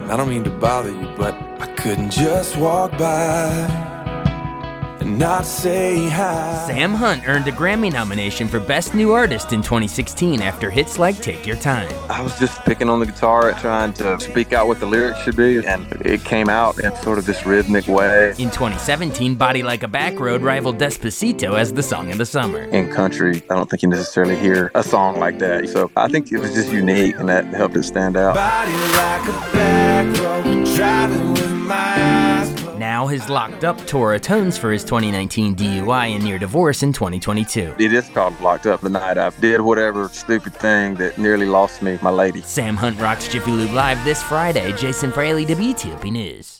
I don't mean to bother you, but I couldn't just walk by and not say hi. Sam Hunt earned a Grammy nomination for Best New Artist in 2016 after hits like Take Your Time. I was just picking on the guitar, trying to speak out what the lyrics should be, and it came out in sort of this rhythmic way. In 2017, Body Like a Back Road rivaled Despacito as the song of the summer. In country, I don't think you necessarily hear a song like that, so I think it was just unique, and that helped it stand out. Body like a back road, driving with my eyes closed. Now his Locked Up tour atones for his 2019 DUI and near divorce in 2022. It is called Locked Up, the night I did whatever stupid thing that nearly lost me my lady. Sam Hunt rocks Jiffy Lube Live this Friday. Jason Fraley, WTOP News.